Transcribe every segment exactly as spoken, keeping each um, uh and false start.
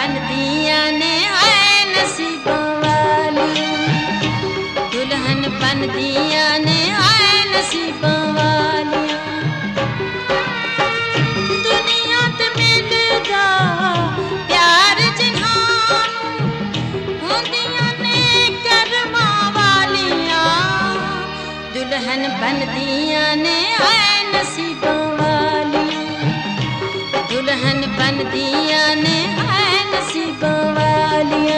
बनदियां ने आए नसीबों वालियां, दुल्हन बनदियां ने आए नसीबों वालियां। दुनिया ते मिलदा प्यार जिन्हां होंदियां ने करमां वालियां, दुल्हन बनदियां ने आए नसीबों वालियां, दुल्हन बनदियां ने आए नसीबों वालियां।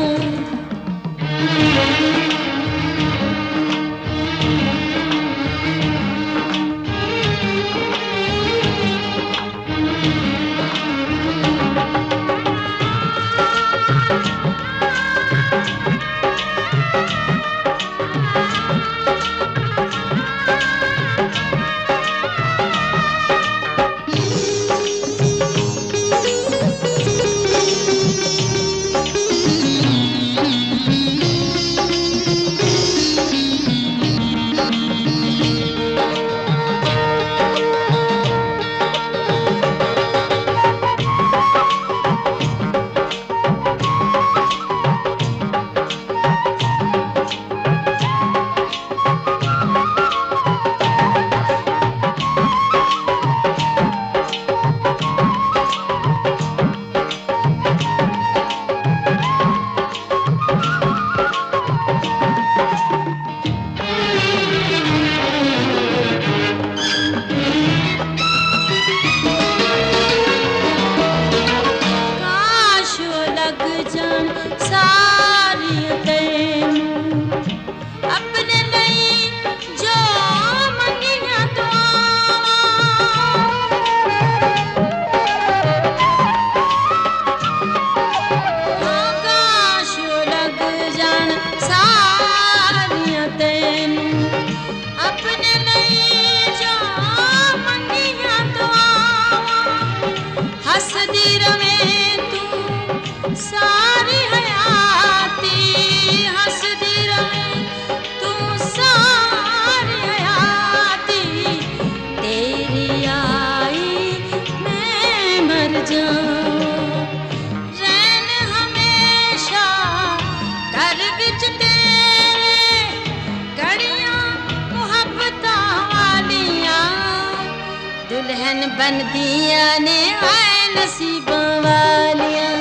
दुल्हन बनदियां ने आए नसीबों वालियां,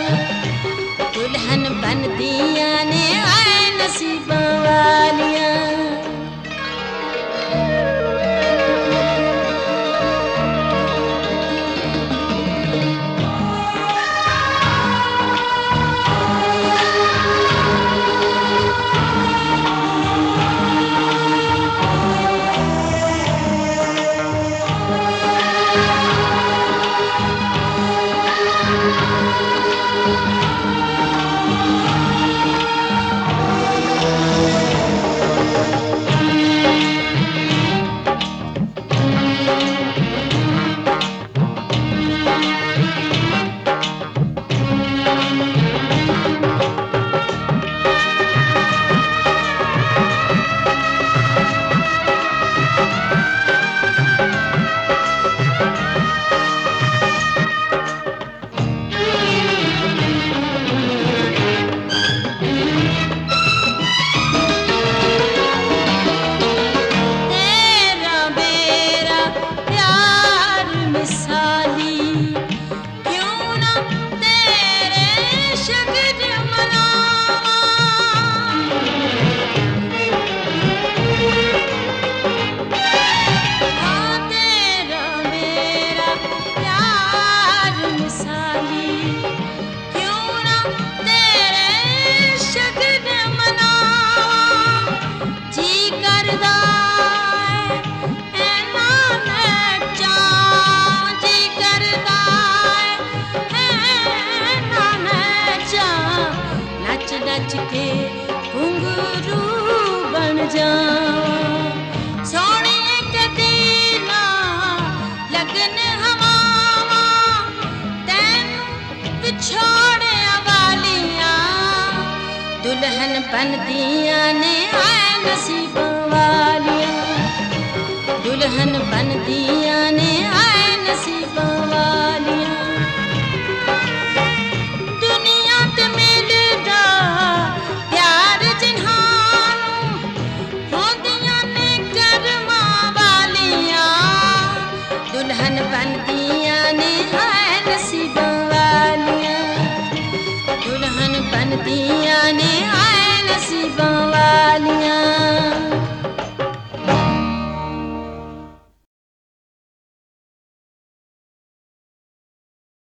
दुल्हन बनदियां ने आए नसीबों वालियां। नच के घुंघरू बन जाऊं, सोहणिए कदी ना लगन हवावां, तैनूं विछोड़िया वालियां, दुल्हन बनदियां ने आए नसीबों वालियां, दुल्हन बनदियां ने आए नसीबों